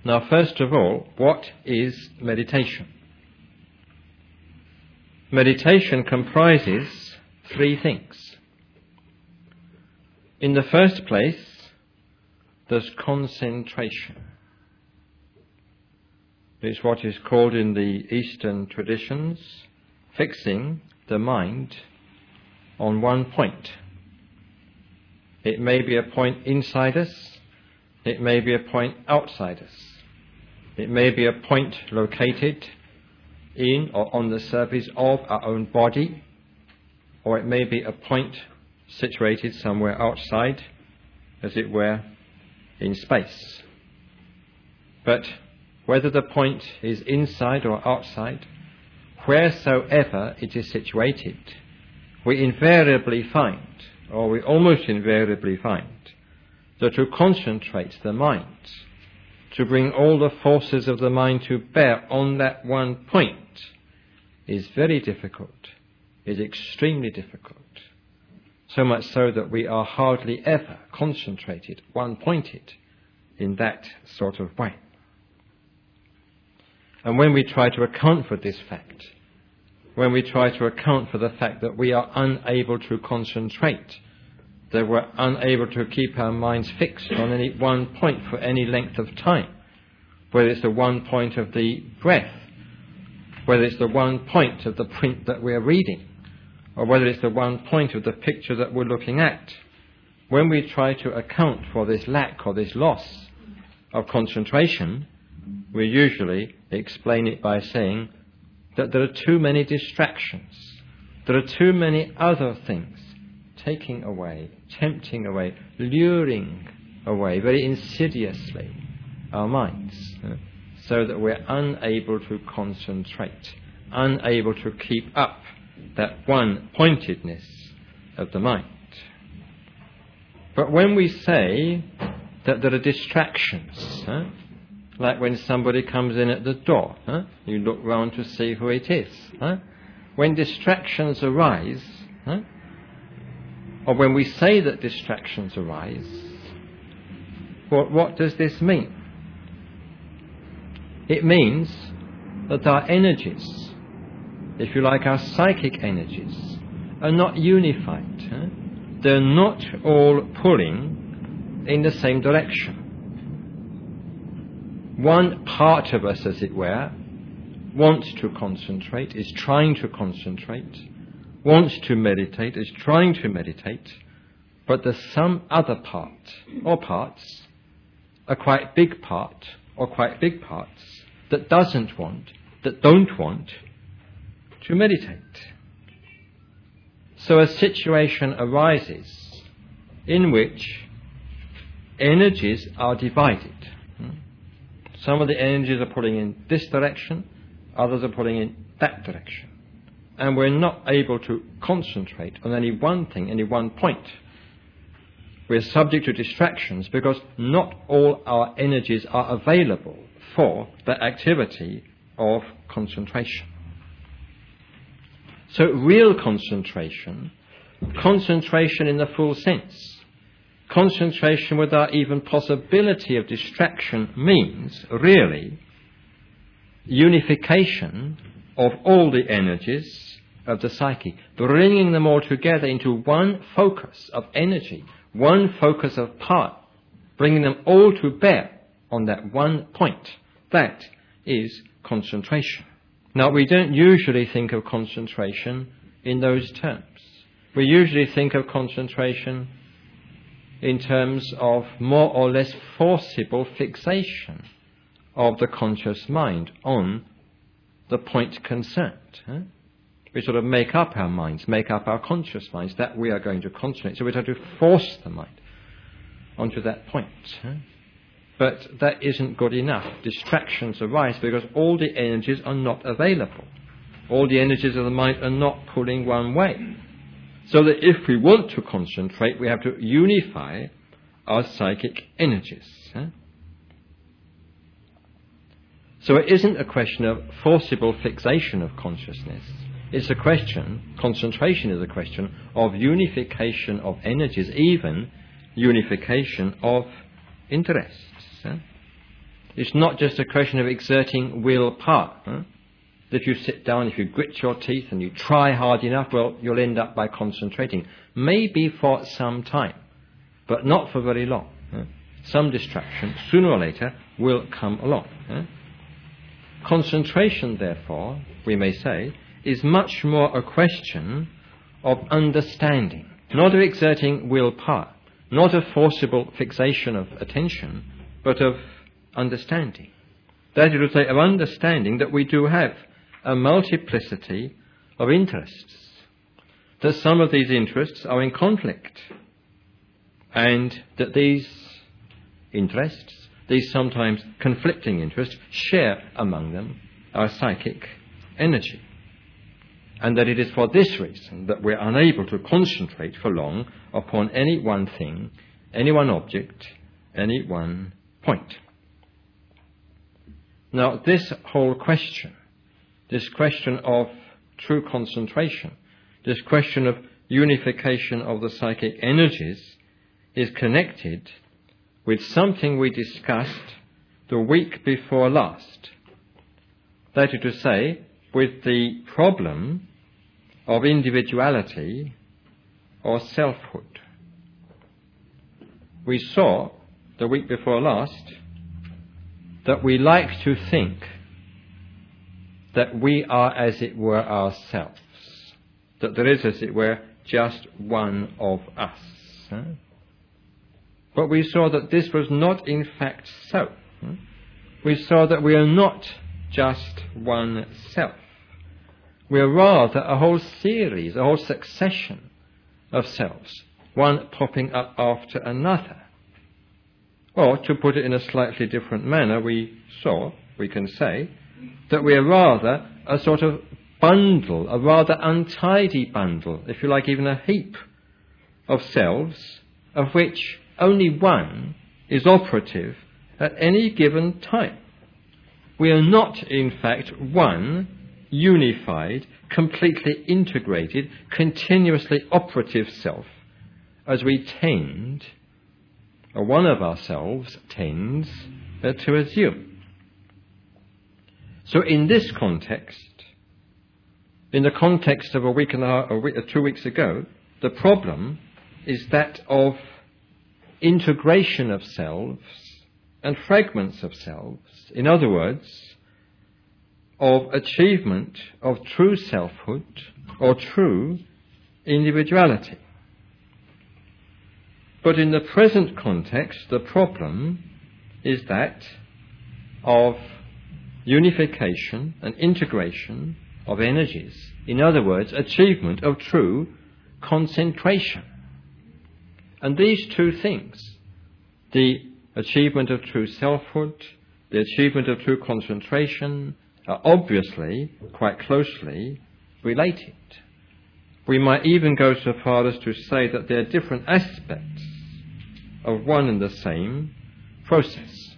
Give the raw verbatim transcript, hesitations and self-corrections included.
Now, first of all, what is meditation? Meditation comprises three things. In the first place, there's concentration. It's what is called in the Eastern traditions fixing the mind on one point. It may be a point inside us, it may be a point outside us. It may be a point located in or on the surface of our own body, or it may be a point situated somewhere outside, as it were, in space. But whether the point is inside or outside, wheresoever it is situated, we invariably find, or we almost invariably find, that to concentrate the mind, to bring all the forces of the mind to bear on that one point, is very difficult, is extremely difficult. So much so that we are hardly ever concentrated, one-pointed, in that sort of way. And when we try to account for this fact, when we try to account for the fact that we are unable to concentrate, that we're unable to keep our minds fixed on any one point for any length of time, whether it's the one point of the breath, whether it's the one point of the print that we're reading, or whether it's the one point of the picture that we're looking at, when we try to account for this lack or this loss of concentration, we usually explain it by saying that there are too many distractions, there are too many other things taking away, tempting away, luring away very insidiously our minds, so that we're unable to concentrate, unable to keep up that one-pointedness of the mind. But when we say that there are distractions, huh? like when somebody comes in at the door, huh? you look round to see who it is. Huh? When distractions arise, huh? or when we say that distractions arise, what, what does this mean? It means that our energies, if you like, our psychic energies, are not unified. Huh? They're not all pulling in the same direction. One part of us, as it were, wants to concentrate, is trying to concentrate, wants to meditate, is trying to meditate, but there's some other part, or parts, a quite big part, or quite big parts, that doesn't want, that don't want to meditate. So a situation arises in which energies are divided. Some of the energies are pulling in this direction, others are pulling in that direction. And we're not able to concentrate on any one thing, any one point. We're subject to distractions because not all our energies are available for the activity of concentration. So real concentration, concentration in the full sense, concentration without even possibility of distraction means, really, unification of all the energies of the psyche, bringing them all together into one focus of energy, one focus of power, bringing them all to bear on that one point. That is concentration. Now, we don't usually think of concentration in those terms. We usually think of concentration in terms of more or less forcible fixation of the conscious mind on the point concerned. Huh? We sort of make up our minds, make up our conscious minds that we are going to concentrate. So we try to force the mind onto that point. Huh? But that isn't good enough. Distractions arise because all the energies are not available. All the energies of the mind are not pulling one way. So that if we want to concentrate, we have to unify our psychic energies. Huh? So it isn't a question of forcible fixation of consciousness. It's a question, concentration is a question of unification of energies, even unification of interests. Huh? It's not just a question of exerting willpower. Huh? If you sit down, if you grit your teeth and you try hard enough, well, you'll end up by concentrating. Maybe for some time, but not for very long. Huh? Some distraction, sooner or later, will come along. Huh? Concentration, therefore, we may say, is much more a question of understanding, not of exerting willpower, not of forcible fixation of attention, but of understanding. That is to say, of understanding that we do have a multiplicity of interests, that some of these interests are in conflict, and that these interests, these sometimes conflicting interests, share among them our psychic energy. And that it is for this reason that we're unable to concentrate for long upon any one thing, any one object, any one point. Now, this whole question, this question of true concentration, this question of unification of the psychic energies, is connected with something we discussed the week before last. That is to say, with the problem of individuality or selfhood. We saw the week before last that we like to think that we are, as it were, ourselves, that there is, as it were, just one of us. Huh? But we saw that this was not in fact so. Huh? We saw that we are not just one self. We are rather a whole series, a whole succession of selves, one popping up after another. Or, to put it in a slightly different manner, we saw, we can say, that we are rather a sort of bundle, a rather untidy bundle, if you like, even a heap of selves, of which only one is operative at any given time. We are not, in fact, one unified, completely integrated, continuously operative self, as we tend, or one of ourselves tends, uh, to assume. So in this context, in the context of a week and a half, a week, uh, two weeks ago, the problem is that of integration of selves and fragments of selves. In other words, of achievement of true selfhood or true individuality. But in the present context, the problem is that of unification and integration of energies. In other words, achievement of true concentration. And these two things, the achievement of true selfhood, the achievement of true concentration, are obviously quite closely related. We might even go so far as to say that they are different aspects of one and the same process.